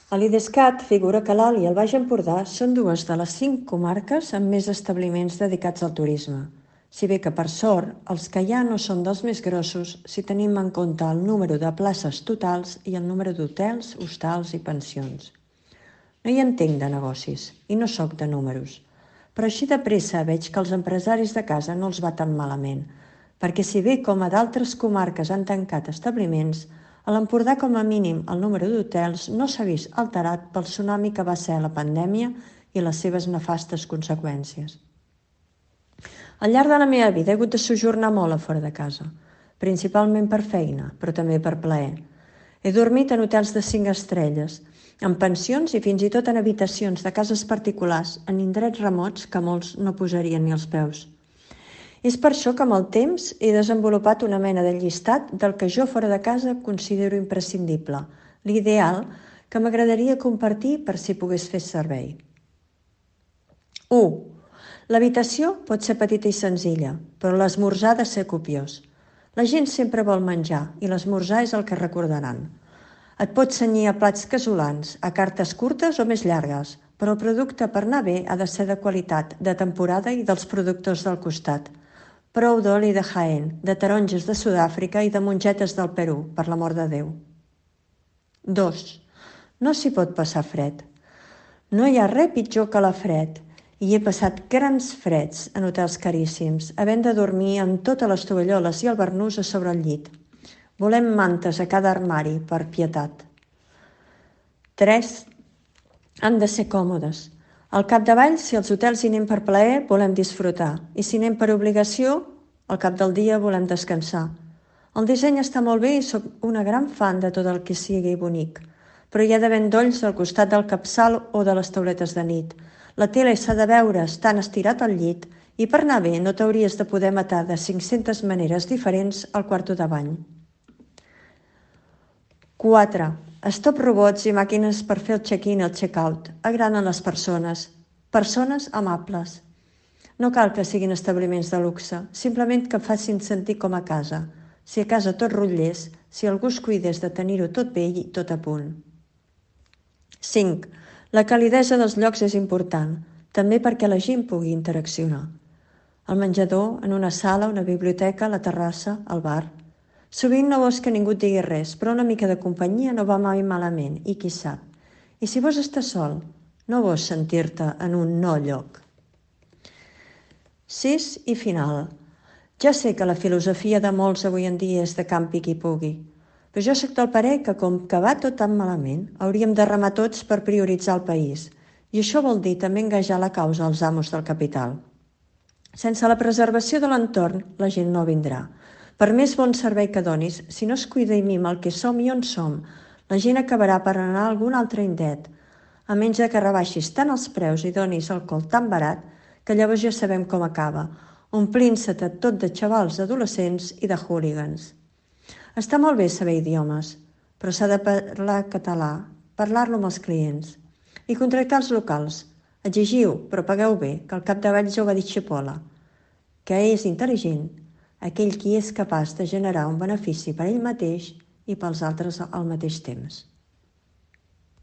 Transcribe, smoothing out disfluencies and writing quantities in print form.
A l'IDESCAT figura que l'Alt i el Baix Empordà són dues de les 5 comarques amb més establiments dedicats al turisme, si bé que per sort els que hi ha no són dels més grossos si tenim en compte el número de places totals i el número d'hotels, hostals i pensions. No hi entenc de negocis i no sóc de números, però així de pressa veig que els empresaris de casa no els va tan malament, perquè si bé com a d'altres comarques han tancat establiments, a l'Empordà com a mínim el número d'hotels no s'ha vist alterat pel tsunami que va ser la pandèmia i les seves nefastes conseqüències. Al llarg de la meva vida he hagut de sojornar molt a fora de casa, principalment per feina, però també per plaer. He dormit en hotels de 5 estrelles, en pensions i fins i tot en habitacions de cases particulars en indrets remots que molts no posarien ni els peus. És per això que amb el temps he desenvolupat una mena de llistat del que jo fora de casa considero imprescindible, l'ideal que m'agradaria compartir per si pogués fer servei. 1. L'habitació pot ser petita i senzilla, però l'esmorzar ha de ser copiós. La gent sempre vol menjar i l'esmorzar és el que recordaran. Et pots cenyir a plats casolans, a cartes curtes o més llargues, però el producte per anar bé ha de ser de qualitat, de temporada i dels productors del costat. Prou d'oli de Jaén, de taronges de Sud-àfrica i de mongetes del Perú, per l'amor de Déu. 2. No s'hi pot passar fred. No hi ha res pitjor que la fred, i he passat grans freds en hotels caríssims, havent de dormir amb totes les tovalloles i el barnús a sobre el llit. Volem mantes a cada armari, per pietat. 3. Han de ser còmodes. Al capdavall, si als hotels hi anem per plaer, volem disfrutar, i si anem per obligació, al cap del dia volem descansar. El disseny està molt bé i sóc una gran fan de tot el que sigui bonic, però hi ha d'haver endolls al costat del capçal o de les tauletes de nit. La tele s'ha de veure estant estirat al llit i per anar bé no t'hauries de poder matar de 500 maneres diferents al quarto de bany. 4. Stop robots i màquines per fer el check-in i el check-out. Agraden les persones. Persones amables. No cal que siguin establiments de luxe, simplement que facin sentir com a casa. Si a casa tot rotllés, si algú es cuidés de tenir-ho tot bé i tot a punt. 5. La calidesa dels llocs és important, també perquè la gent pugui interaccionar. Al menjador, en una sala, una biblioteca, a la terrassa, al bar. Sovint no vols que ningú et digui res, però una mica de companyia no va mai malament, i qui sap. I si vols estar sol, no vols sentir-te en un no lloc. 6. I final. Ja sé que la filosofia de molts avui en dia és de campi qui pugui, però jo soc del parer que com que va tot tan malament, hauríem de remar tots per prioritzar el país, i això vol dir també engajar la causa als amos del capital. Sense la preservació de l'entorn, la gent no vindrà. Per més bon servei que donis, si no es cuida i mima el que som i on som, la gent acabarà per anar a algun altre indet, a menys que rebaixis tant els preus i donis alcohol tan barat que llavors ja sabem com acaba, omplint-se-te tot de xavals adolescents i de hooligans. Està molt bé saber idiomes, però s'ha de parlar català, parlar-lo amb els clients i contractar els locals. Exigiu, però pagueu bé, que al capdavall ja ho va dir Chipola, que és intel·ligent aquell qui és capaç de generar un benefici per ell mateix i pels altres al mateix temps.